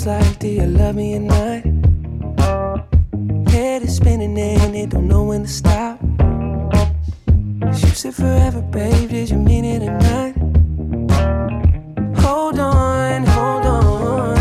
feels like, do you love me or not? Head is spinning and it don't know when to stop. You said forever, babe, did you mean it or not? Hold on, hold on.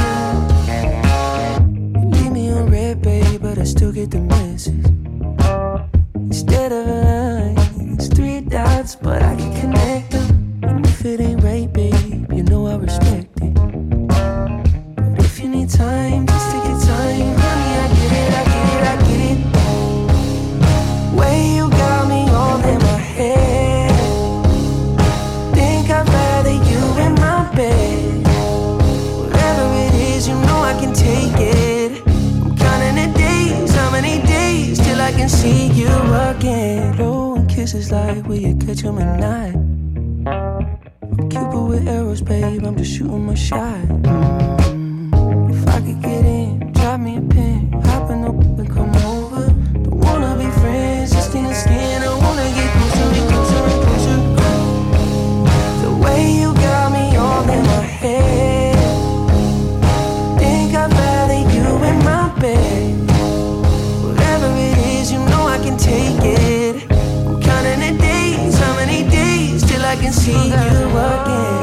You leave me on red, babe, but I still get the message. Instead of a line, it's 3 dots, but I can connect them. And if it ain't right, babe, you know I respect it. But if you need time, just take your time. Honey, I get it, I get it, I get it. Way you got me all in my head. Think I'd rather you in my bed. Whatever it is, you know I can take it. I'm counting the days, how many days till I can see you again. Blowing kisses like, will you catch 'em at night? I'm Cupid with arrows, babe, I'm just shooting my shot. If I could get in, drop me a pin, hop in the and come over. Don't wanna be friends, just in the skin. I wanna get closer and closer and closer. The way you got me all in my head. Think I'd rather you in my bed. Whatever it is, you know I can take it. I'm counting the days, how many days till I can see you again.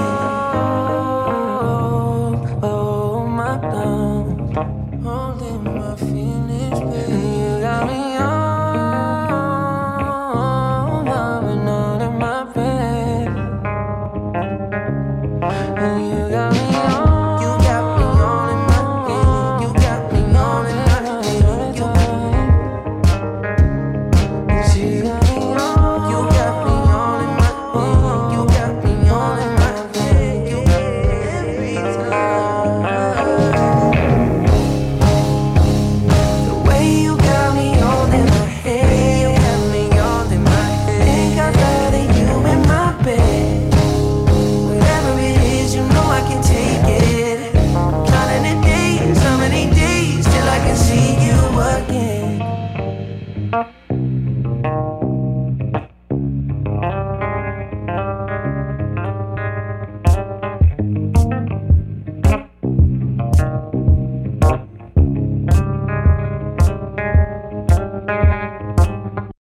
Oh my love, holding my feelings, baby. You got me all loving out in my bed. And you